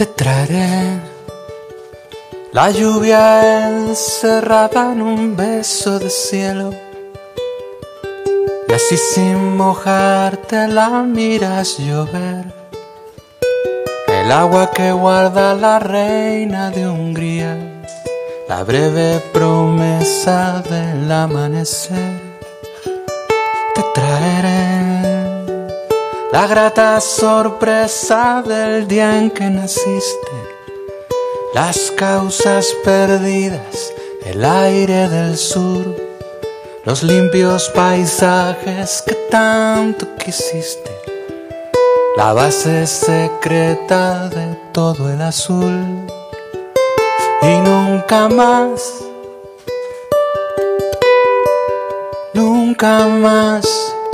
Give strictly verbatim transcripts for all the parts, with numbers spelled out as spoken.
Te traeré la lluvia encerrada en un beso de cielo, y así sin mojarte la miras llover. El agua que guarda la reina de Hungría, la breve promesa del amanecer. Te traeré la grata sorpresa del día en que naciste, las causas perdidas, el aire del sur, los limpios paisajes que tanto quisiste, la base secreta de todo el azul. Y nunca más, nunca más,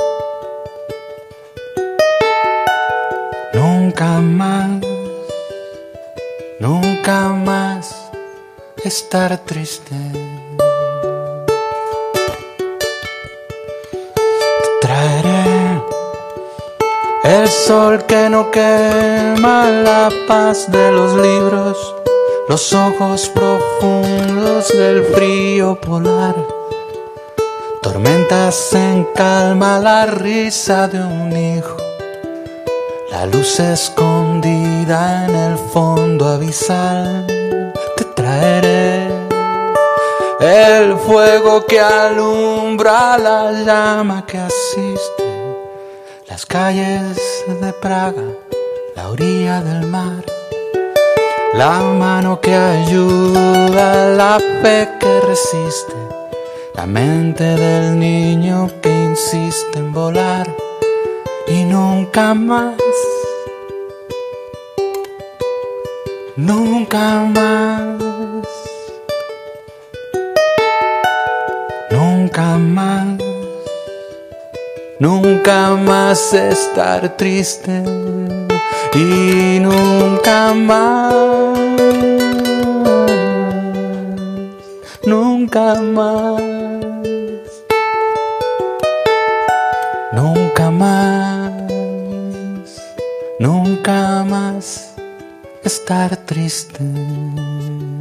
nunca más, nunca más estar triste. Te traeré el sol que no quema, la paz de los libros, los ojos profundos del frío polar, tormentas en calma, la risa de un hijo, la luz escondida en el fondo abisal. Te traeré el fuego que alumbra, la llama que asiste, las calles de Praga, la orilla del mar, la mano que ayuda, la fe que resiste, la mente del niño que insiste en volar. Y nunca más, nunca más, nunca más, nunca más estar triste. Y nunca más, nunca más, nunca más, nunca más estar triste.